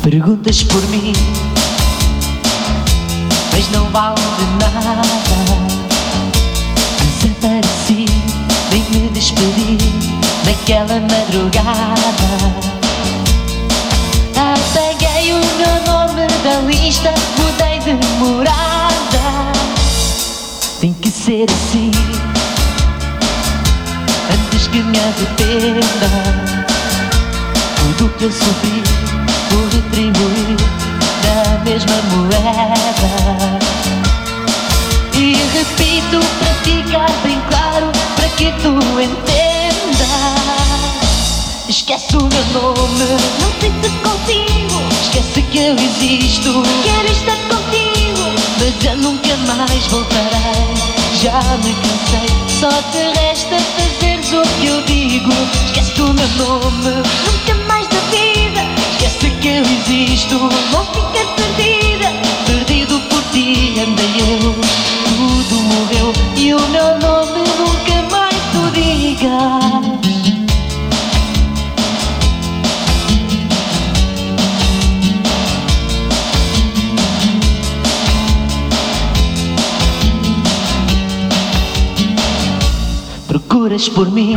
Perguntas por mim, mas não vale de nada. Desapareci, nem me despedi naquela madrugada. Apaguei o meu nome da lista, mudei de morada. Tem que ser assim, antes que me arrependa. Tudo que eu sofri vou retribuir na mesma moeda. E repito para ficar bem claro, para que tu entendas. Esquece o meu nome, Não sei se consigo, esquece que eu existo. quero estar contigo. Mas eu nunca mais voltarei, já me cansei. Só te resta fazeres o que eu digo. Esquece o meu nome, Nunca mais na vida esquece que eu existo. vou ficar perdida. Perdido por ti andei eu, tudo morreu e o meu nome nunca mais tu digas. Procuras por mim,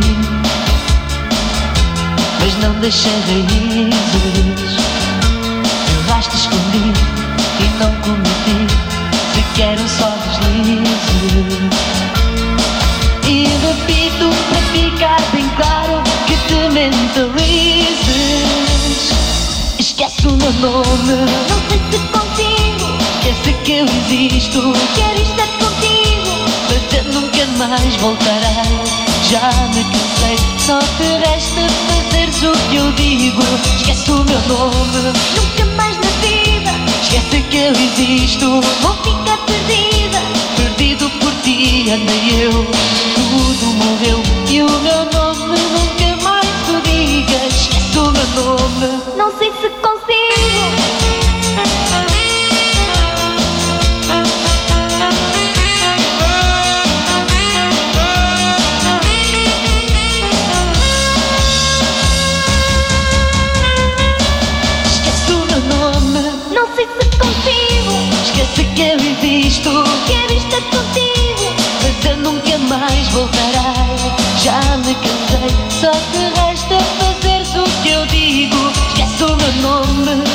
mas não deixei raízes. Eu rastro escondi e não cometi sequer um só deslize. E repito para ficar bem claro que te mentalizes. Esquece o meu nome, Não sei se consigo, esquece que eu existo. quero estar contigo. Mas eu nunca mais voltarei, já me cansei. Só te resta fazeres o que eu digo. Esquece o meu nome, Nunca mais na vida esquece que eu existo. vou ficar perdida. Perdido por ti andei eu, tudo morreu e o meu nome nunca mais tu digas. Esquece o meu nome. Não sei se consigo. Esquece o meu nome, Não sei se consigo, esquece que eu existo. quero estar contigo. Mas eu nunca mais voltarei, já me cansei. Só te resta fazeres o que eu digo. Esquece o meu nome,